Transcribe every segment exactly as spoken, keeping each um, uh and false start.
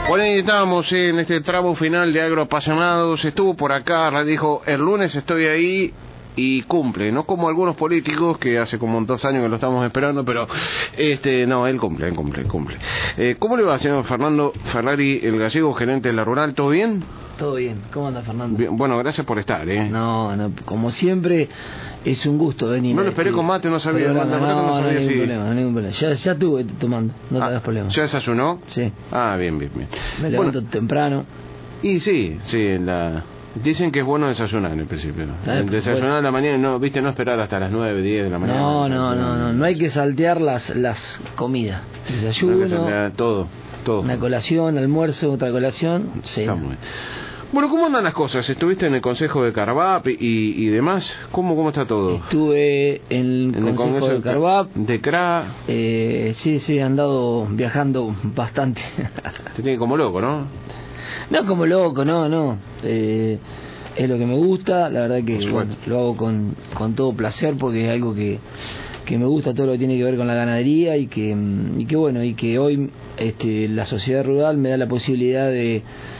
Bueno, ahí estábamos en este tramo final de Agroapasionados. Estuvo por acá, dijo, el lunes estoy ahí y cumple, no como algunos políticos que hace como dos años que lo estamos esperando, pero este no, él cumple, él cumple, él cumple. Eh, ¿Cómo le va, señor Fernando Ferrari, el gallego, gerente de la Rural? ¿Todo bien? Todo bien. ¿Cómo anda, Fernando? Bien, bueno, gracias por estar, ¿eh? No, no, como siempre, es un gusto venir. No lo esperé con mate, no sabía. No, no, no, no hay ningún sí. problema, no hay ningún problema. Ya, ya estuve tomando, no ah, te das problema. ¿Ya desayunó? Sí. Ah, bien, bien, bien. Me levanto bueno, temprano. Y sí, sí, la... Dicen que es bueno desayunar en el principio. ¿Sabes? Desayunar Bueno. a la mañana, no, viste, no esperar hasta las nueve, diez de la mañana. No, no, no, no, no hay que saltear las las comidas. Desayuno, no saltear, todo, todo. Una colación, almuerzo, otra colación, cena. Bueno, ¿cómo andan las cosas? ¿Estuviste en el Consejo de Carvap y, y demás? ¿Cómo cómo está todo? Estuve en el, en el Consejo Congreso de Carvap. De C R A. Eh, sí, sí, he andado viajando bastante. Te tiene como loco, ¿no? No como loco, no, no. Eh, es lo que me gusta, la verdad que bueno, lo hago con, con todo placer porque es algo que, que me gusta, todo lo que tiene que ver con la ganadería y que, y que bueno, y que hoy este, la sociedad rural me da la posibilidad de,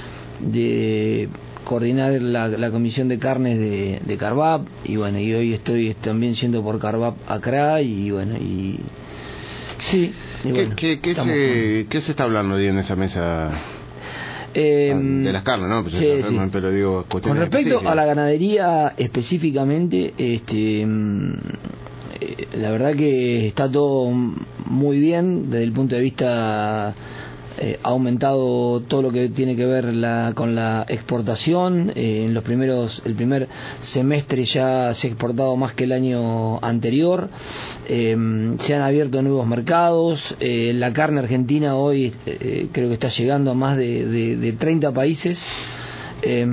de coordinar la, la comisión de carnes de, de Carvap y bueno, y hoy estoy también yendo por Carvap a C R A y bueno, y sí. Y bueno, ¿Qué, qué, qué, se, ¿Qué se está hablando hoy en esa mesa? Eh, de las carnes, ¿no? Pues sí, enferman, sí. Pero digo, con respecto a la ganadería específicamente, este, eh, la verdad que está todo muy bien desde el punto de vista. Eh, ha aumentado todo lo que tiene que ver la, con la exportación. Eh, en los primeros, el primer semestre ya se ha exportado más que el año anterior. Eh, se han abierto nuevos mercados. Eh, la carne argentina hoy eh, creo que está llegando a más de, de, de treinta países. Eh,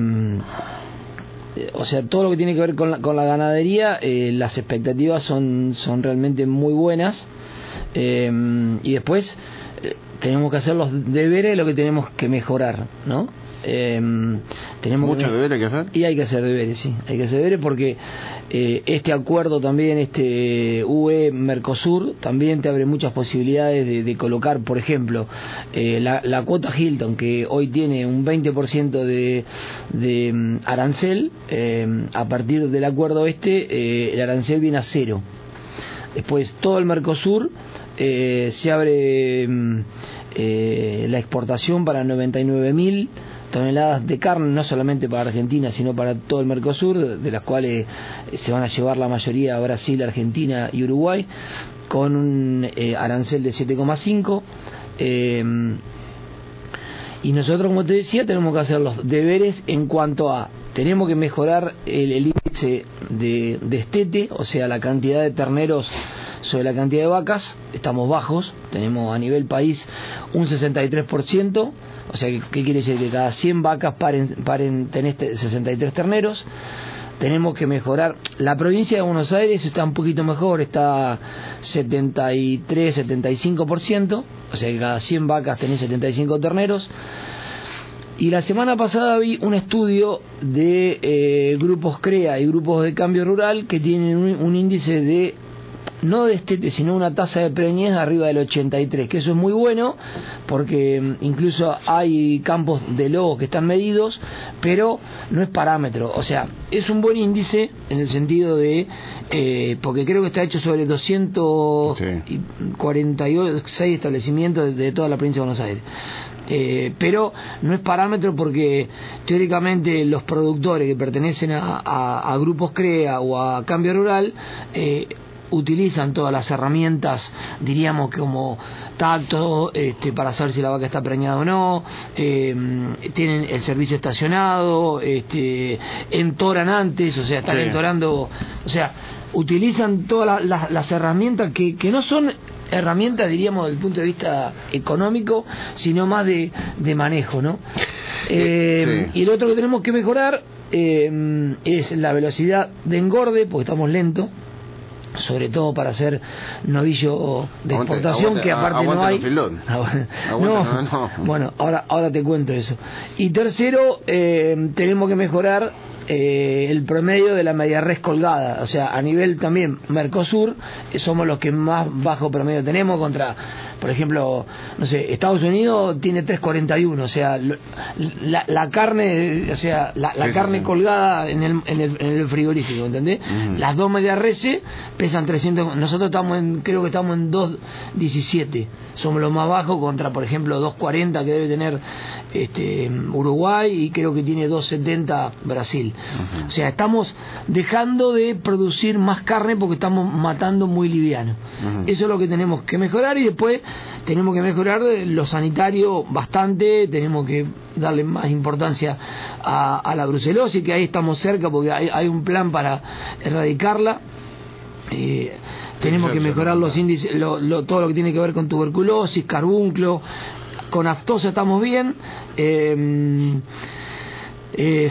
O sea, todo lo que tiene que ver con la, con la ganadería, eh, las expectativas son, son realmente muy buenas. Eh, y después eh, tenemos que hacer los deberes de lo que tenemos que mejorar, ¿no? Eh, tenemos muchos que, deberes que hacer y hay que hacer deberes, sí, hay que hacer deberes porque eh, este acuerdo también, este U E Mercosur, también te abre muchas posibilidades de, de colocar, por ejemplo, eh, la, la cuota Hilton, que hoy tiene un veinte por ciento de, de um, arancel. Eh, a partir del acuerdo este, eh, el arancel viene a cero. Después todo el Mercosur eh, se abre eh, la exportación para noventa y nueve mil toneladas de carne, no solamente para Argentina, sino para todo el Mercosur, de las cuales se van a llevar la mayoría a Brasil, Argentina y Uruguay, con un eh, arancel de siete coma cinco. Eh, y nosotros, como te decía, tenemos que hacer los deberes en cuanto a tenemos que mejorar el, el índice de destete, o sea, la cantidad de terneros sobre la cantidad de vacas. Estamos bajos, tenemos a nivel país un sesenta y tres por ciento, o sea, ¿qué quiere decir? Que cada cien vacas paren, paren tenés sesenta y tres terneros. Tenemos que mejorar. La provincia de Buenos Aires está un poquito mejor, está setenta y tres, setenta y cinco por ciento, o sea que cada cien vacas tenés setenta y cinco terneros. Y la semana pasada vi un estudio de eh, grupos CREA y grupos de cambio rural que tienen un, un índice de, no de destete, sino una tasa de preñez arriba del ochenta y tres, que eso es muy bueno, porque incluso hay campos de lobos que están medidos, pero no es parámetro. O sea, es un buen índice en el sentido de, eh, porque creo que está hecho sobre doscientos cuarenta y seis establecimientos de, de toda la provincia de Buenos Aires. Eh, pero no es parámetro porque teóricamente los productores que pertenecen a, a, a grupos CREA o a Cambio Rural eh, utilizan todas las herramientas, diríamos, como tacto, este, para saber si la vaca está preñada o no, eh, tienen el servicio estacionado, este, entoran antes, o sea, están sí. entorando, o sea, utilizan todas la, la, las herramientas que, que no son herramientas, diríamos, desde el punto de vista económico, sino más de, de manejo, ¿no? Eh, sí. Y lo otro que tenemos que mejorar eh, es la velocidad de engorde, porque estamos lentos, sobre todo para hacer novillo de aguante, exportación, aguante, que aparte no hay. Aguante, no, no, no. Bueno, ahora ahora te cuento eso. Y tercero, eh, tenemos que mejorar eh, el promedio de la media res colgada, o sea, a nivel también Mercosur, eh, somos los que más bajo promedio tenemos contra, por ejemplo, no sé, Estados Unidos tiene tres cuarenta y uno, o sea, la, la carne, o sea, la, la sí, carne sí. colgada en el, en el, en el frigorífico, ¿entendés? Uh-huh. Las dos medias reses pesan trescientos, nosotros estamos en, creo que estamos en dos diecisiete, somos los más bajos contra, por ejemplo, dos cuarenta que debe tener este Uruguay y creo que tiene dos setenta Brasil. Uh-huh. O sea, estamos dejando de producir más carne porque estamos matando muy liviano. Uh-huh. Eso es lo que tenemos que mejorar, y después tenemos que mejorar lo sanitario bastante, tenemos que darle más importancia a, a la brucelosis, que ahí estamos cerca porque hay, hay un plan para erradicarla. Eh, tenemos que mejorar los índices, lo, lo, todo lo que tiene que ver con tuberculosis, carbunclo. Con aftosa estamos bien. eh, eh,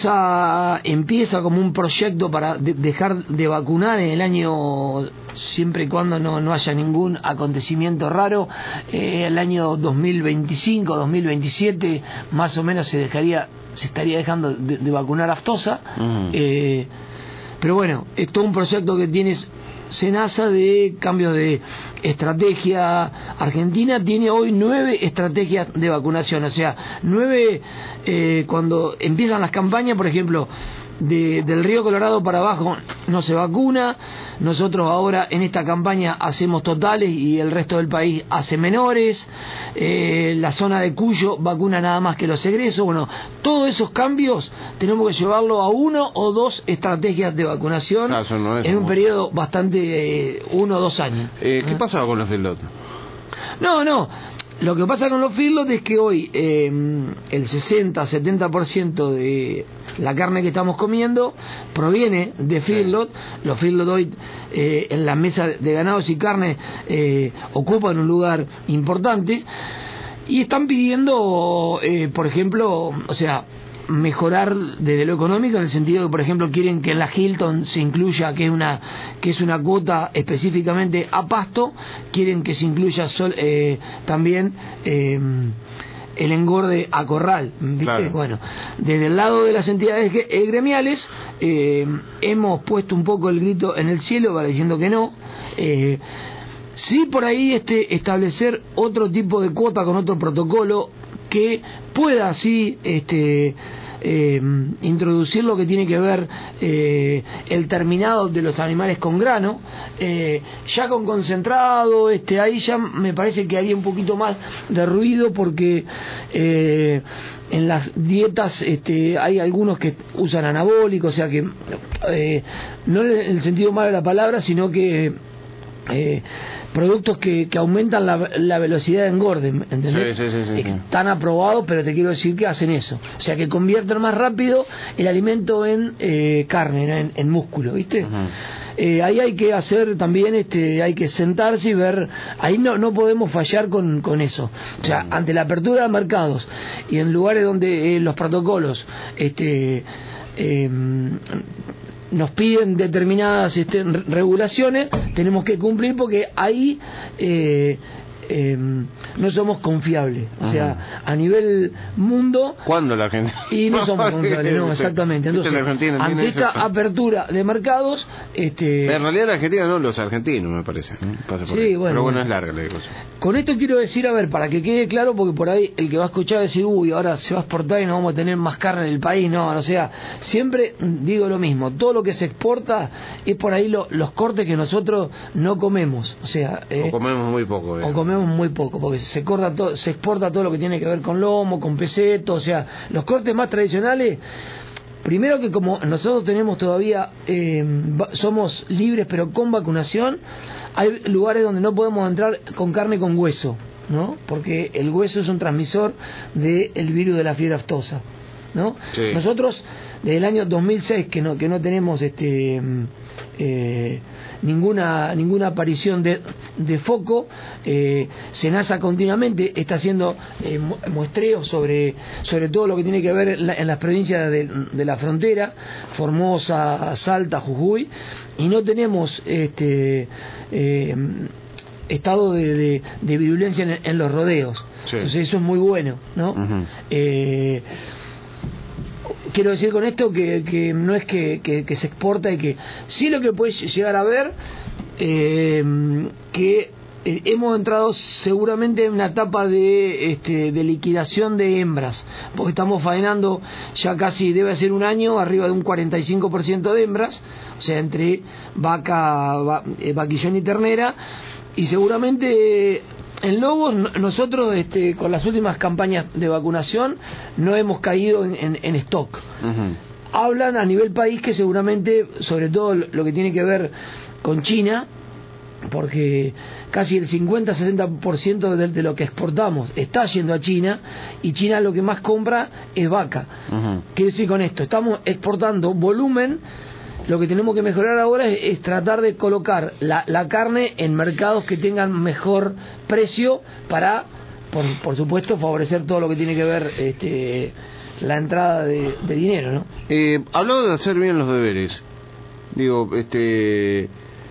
SENASA empieza como un proyecto para de, dejar de vacunar en el año, siempre y cuando no, no haya ningún acontecimiento raro, eh, el año dos mil veinticinco, dos mil veintisiete más o menos se dejaría, se estaría dejando de, de vacunar aftosa. Uh-huh. eh, pero bueno, es todo un proyecto que tienes SENASA de cambio de estrategia. Argentina tiene hoy nueve estrategias de vacunación, o sea, nueve eh, cuando empiezan las campañas, por ejemplo, de, del Río Colorado para abajo no se vacuna. Nosotros ahora en esta campaña hacemos totales y el resto del país hace menores. Eh, la zona de Cuyo vacuna nada más que los egresos. Bueno, todos esos cambios tenemos que llevarlo a uno o dos estrategias de vacunación ah, no es, en un ¿no? periodo bastante, eh, uno o dos años. Eh, ¿Qué ¿Eh? pasaba con los feedlots? No, no. Lo que pasa con los feedlots es que hoy eh, el sesenta a setenta por ciento de la carne que estamos comiendo proviene de feedlot. Sí. Los feedlot hoy eh, en la mesa de ganados y carne eh, ocupan un lugar importante y están pidiendo, eh, por ejemplo, o sea, mejorar desde lo económico, en el sentido de, por ejemplo, quieren que en la Hilton se incluya, que es una que es una cuota específicamente a pasto, quieren que se incluya sol, eh, también eh, el engorde a corral, ¿viste? Claro. Bueno, desde el lado de las entidades gremiales eh, hemos puesto un poco el grito en el cielo para diciendo que no. eh, sí, por ahí este establecer otro tipo de cuota con otro protocolo que pueda así este eh, introducir lo que tiene que ver eh, el terminado de los animales con grano, eh, ya con concentrado, este ahí ya me parece que haría un poquito más de ruido, porque eh, en las dietas este hay algunos que usan anabólicos, o sea que eh, no en el sentido malo de la palabra, sino que Eh, productos que, que aumentan la, la velocidad de engorde, ¿entendés? Sí, sí, sí, sí, sí. Están aprobados, pero te quiero decir que hacen eso, o sea que convierten más rápido el alimento en eh, carne, en, en músculo, ¿viste? Uh-huh. Eh, ahí hay que hacer también, este, hay que sentarse y ver, ahí no, no podemos fallar con, con eso, o sea, uh-huh. ante la apertura de mercados y en lugares donde eh, los protocolos este eh, nos piden determinadas este, regulaciones, tenemos que cumplir, porque ahí eh, eh, no somos confiables, o sea, ajá, a nivel mundo. ¿Cuándo la Argentina? Y no somos confiables, no, exactamente. Entonces, ante esta eso? apertura de mercados, este. En realidad la Argentina no, los argentinos, me parece. Pasa por sí, ahí. bueno, pero bueno, es larga la cosa. Con esto quiero decir, a ver, para que quede claro, porque por ahí el que va a escuchar decir, uy, ahora se va a exportar y no vamos a tener más carne en el país, no, o sea, siempre digo lo mismo, todo lo que se exporta es por ahí lo, los cortes que nosotros no comemos, o sea, eh, o comemos muy poco, eh. o comemos muy poco, porque se corta todo, se exporta todo lo que tiene que ver con lomo, con peseto, o sea, los cortes más tradicionales. Primero que como nosotros tenemos todavía, eh, somos libres pero con vacunación, hay lugares donde no podemos entrar con carne con hueso, ¿no? Porque el hueso es un transmisor del virus de la fiebre aftosa, ¿no? Sí. Nosotros desde el año dos mil seis que no que no tenemos este eh, ninguna ninguna aparición de, de foco. eh, SENASA continuamente está haciendo eh, muestreos sobre sobre todo lo que tiene que ver en, la, en las provincias de, de la frontera, Formosa, Salta, Jujuy, y no tenemos este eh, estado de, de, de virulencia en, en los rodeos. Sí. Entonces eso es muy bueno, ¿no? Uh-huh. eh, quiero decir con esto que, que no es que, que, que se exporta y que sí lo que puedes llegar a ver eh, que eh, hemos entrado seguramente en una etapa de, este, de liquidación de hembras, porque estamos faenando ya casi, debe ser un año, arriba de un cuarenta y cinco por ciento de hembras, o sea, entre vaca, va, eh, vaquillón y ternera, y seguramente en lobos nosotros este, con las últimas campañas de vacunación no hemos caído en, en, en stock. Uh-huh. Hablan a nivel país que seguramente, sobre todo lo que tiene que ver con China, porque casi el cincuenta a sesenta por ciento de, de lo que exportamos está yendo a China, y China lo que más compra es vaca. Uh-huh. Quiero decir con esto, estamos exportando volumen. Lo que tenemos que mejorar ahora es, es tratar de colocar la, la carne en mercados que tengan mejor precio para, por, por supuesto, favorecer todo lo que tiene que ver este, la entrada de, de dinero, ¿no? Eh, hablado de hacer bien los deberes, digo, este,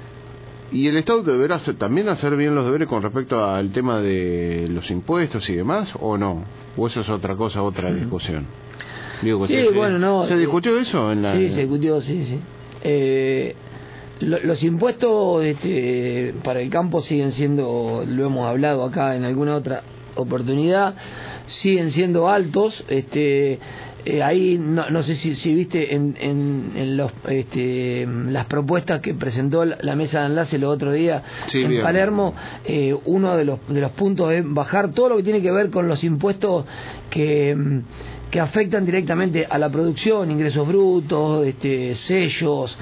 ¿y el Estado deberá hacer, también hacer bien los deberes con respecto al tema de los impuestos y demás, o no? ¿O eso es otra cosa, otra discusión? Digo, sí, se, bueno, no. ¿Se discutió eso? En la... Sí, se discutió, sí, sí. Eh, lo, los impuestos este, para el campo siguen siendo, lo hemos hablado acá en alguna otra oportunidad, siguen siendo altos. Este, eh, ahí no, no sé si, si viste en, en, en los, este, las propuestas que presentó la, la mesa de enlace el otro día sí, en bien. Palermo. Eh, uno de los, de los puntos es bajar todo lo que tiene que ver con los impuestos que que afectan directamente a la producción, ingresos brutos, este, sellos,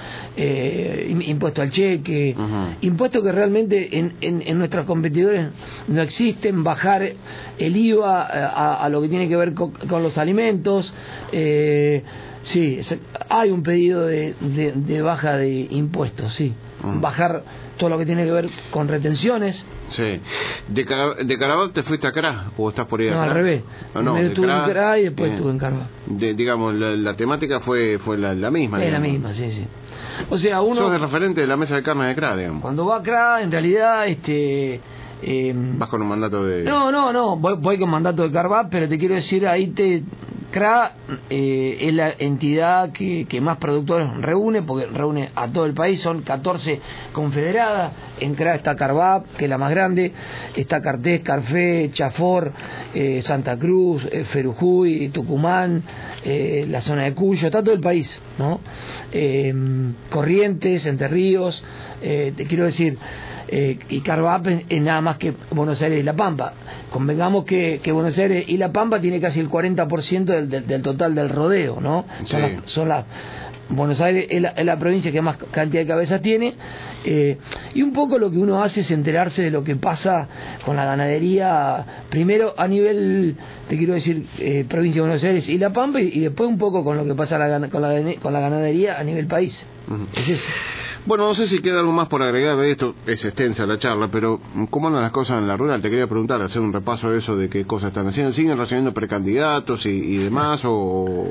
eh, impuesto al cheque, uh-huh. impuestos que realmente en, en, en nuestros competidores no existen, bajar el I V A a, a lo que tiene que ver con, con los alimentos. Eh, sí, hay un pedido de, de, de baja de impuestos, sí, uh-huh. bajar todo lo que tiene que ver con retenciones. Sí. ¿De, Car- de Carabao te fuiste a Cra o estás por ahí? No, al revés. No, no, Primero estuve Cra- en Cra y después eh, estuve en Carabao. De, digamos, la, la temática fue fue la, la misma. Es digamos. la misma, sí, sí. O sea, uno... Sos el referente de la mesa de carne de Cra, digamos. Cuando va a Cra, en realidad, este... Eh, vas con un mandato de... No, no, no, voy, voy con mandato de Carabao, pero te quiero decir, ahí te... Cra eh, es la entidad que, que más productores reúne, porque reúne a todo el país, son catorce confederadas. En Cra está Carvap, que es la más grande, está Cartés, Carfé, Chafor, eh, Santa Cruz, eh, Ferujuy, Tucumán, eh, la zona de Cuyo, está todo el país, ¿no? Eh, Corrientes, Entre Ríos, eh, te quiero decir... Eh, y Carvap es nada más que Buenos Aires y La Pampa. Convengamos que, que Buenos Aires y La Pampa tiene casi el cuarenta por ciento del, del, del total del rodeo, ¿no? Sí. Son las, son las Buenos Aires es la, es la provincia que más cantidad de cabezas tiene, eh, y un poco lo que uno hace es enterarse de lo que pasa con la ganadería, primero a nivel, te quiero decir, eh, provincia de Buenos Aires y La Pampa, y, y después un poco con lo que pasa la, con, la, con la ganadería a nivel país. Uh-huh. Es eso. Bueno, no sé si queda algo más por agregar de esto, es extensa la charla, pero ¿cómo andan las cosas en la rural? Te quería preguntar, hacer un repaso de eso, de qué cosas están haciendo. ¿Siguen recibiendo precandidatos y, y demás? ¿O,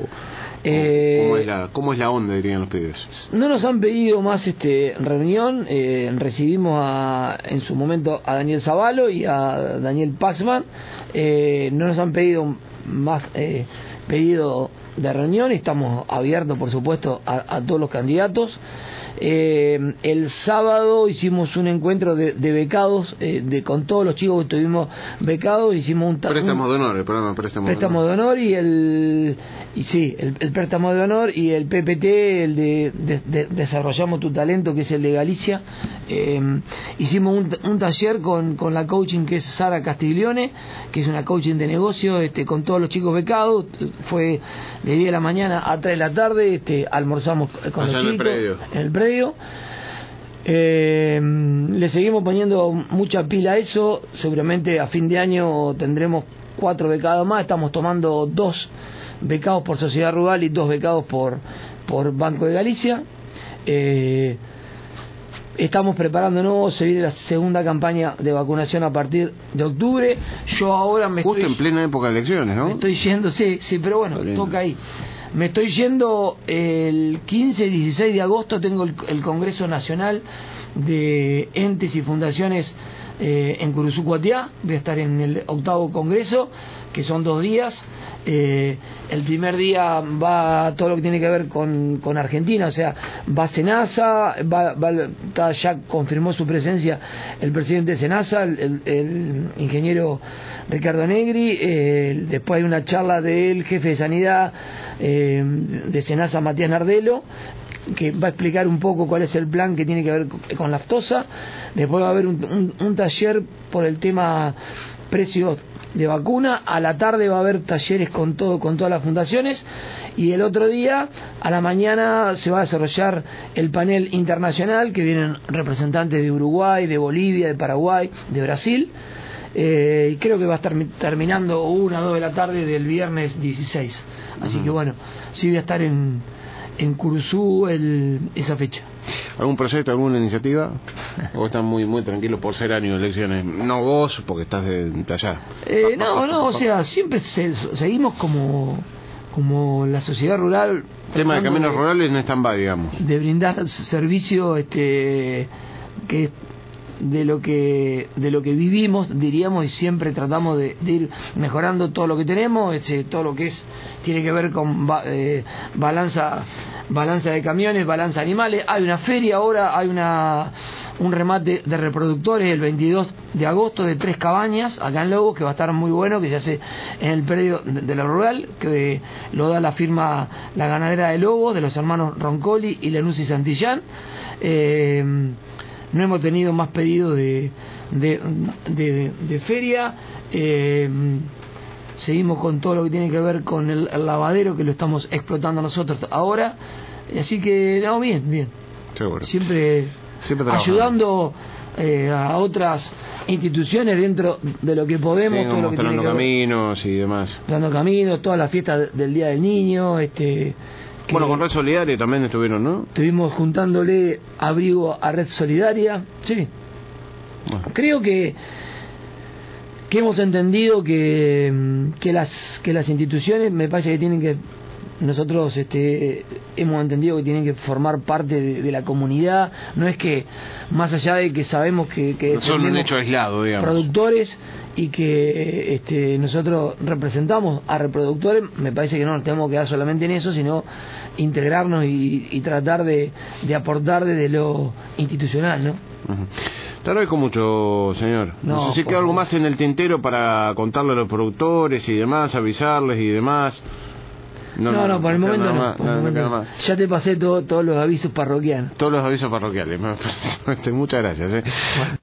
eh, o cómo, es la, cómo es la onda, dirían los pibes? No nos han pedido más este reunión, eh, recibimos a, en su momento a Daniel Zavalo y a Daniel Paxman, eh, no nos han pedido más eh, pedido de reunión, estamos abiertos por supuesto a, a todos los candidatos. Eh, el sábado hicimos un encuentro de, de becados, eh, de con todos los chicos que estuvimos becados, hicimos un... Ta- préstamo un, de honor, el programa préstamo, préstamo de honor. de honor y el... y sí, el, el préstamo de honor y el P P T, el de, de, de Desarrollamos tu Talento, que es el de Galicia. Eh, hicimos un, un taller con, con la coaching que es Sara Castiglione, que es una coaching de negocio, este, con todos los chicos becados. Fue de diez de la mañana a tres de la tarde, este, almorzamos con allá los en chicos. El predio. En el predio. Eh, le seguimos poniendo mucha pila a eso. Seguramente a fin de año tendremos cuatro becados más. Estamos tomando dos becados por Sociedad Rural y dos becados por, por Banco de Galicia. Eh, estamos preparándonos, se viene la segunda campaña de vacunación a partir de octubre. Yo ahora me justo estoy... en plena época de elecciones, ¿no? Me estoy yendo, sí, sí, pero bueno, toca ahí. Me estoy yendo el quince y dieciséis de agosto, tengo el, el Congreso Nacional de Entes y Fundaciones eh, en Curuzú Cuatiá, voy a estar en el octavo congreso, que son dos días. Eh, el primer día va todo lo que tiene que ver con, con Argentina, o sea, va Senasa, va, va, está, ya confirmó su presencia el presidente de Senasa, el, el, el ingeniero Ricardo Negri. Eh, después hay una charla del jefe de sanidad eh, de Senasa, Matías Nardelo, que va a explicar un poco cuál es el plan que tiene que ver con lactosa. Después va a haber un, un, un taller por el tema precios de vacuna. A la tarde va a haber talleres con todo, con todas las fundaciones, y el otro día a la mañana se va a desarrollar el panel internacional, que vienen representantes de Uruguay, de Bolivia, de Paraguay, de Brasil. Eh, y creo que va a estar terminando una o dos de la tarde del viernes dieciséis. Así uh-huh. que bueno, sí voy a estar en, en Curuzú el, esa fecha. ¿Algún proyecto, alguna iniciativa? ¿O están muy muy tranquilos por ser año de elecciones? No vos, porque estás de, de allá. Eh, no, no, o sea, siempre se, seguimos como como la sociedad rural. El tema de caminos de, rurales no está en va, digamos. De brindar servicio este que de lo que de lo que vivimos, diríamos, y siempre tratamos de, de ir mejorando todo lo que tenemos, este, todo lo que es tiene que ver con ba, eh, balanza balanza de camiones, balanza de animales. Hay una feria ahora, hay una un remate de reproductores el veintidós de agosto de Tres Cabañas acá en Lobos, que va a estar muy bueno, que se hace en el predio de, de la rural, que lo da la firma La Ganadera de Lobos, de los hermanos Roncoli y Lenuzzi Santillán. eh, No hemos tenido más pedidos de, de, de, de feria. Eh, seguimos con todo lo que tiene que ver con el, el lavadero, que lo estamos explotando nosotros ahora. Así que, no, bien, bien. Seguro. Siempre, Siempre ayudando eh, a otras instituciones dentro de lo que podemos. Sí, todo lo que tiene que caminos ver, y demás. Dando caminos, todas las fiestas del Día del Niño, este... Que bueno, con Red Solidaria también estuvieron, ¿no? Estuvimos juntándole abrigo a Red Solidaria, sí. Bueno. Creo que que hemos entendido que, que las que las instituciones, me parece que tienen que, nosotros este hemos entendido que tienen que formar parte de, de la comunidad. No es que, más allá de que sabemos que, que no son un hecho aislado, digamos, productores, y que este, nosotros representamos a reproductores, me parece que no nos tenemos que quedar solamente en eso, sino integrarnos y, y tratar de, de aportar desde lo institucional, ¿no? Uh-huh. Te agradezco mucho, señor. No, no sé si queda algo más en el tintero para contarle a los productores y demás, avisarles y demás. No, no, no, no por el momento no. Más, por no, el momento no ya te pasé todo, todos los avisos parroquiales. Todos los avisos parroquiales. Muchas gracias. ¿eh? Bueno.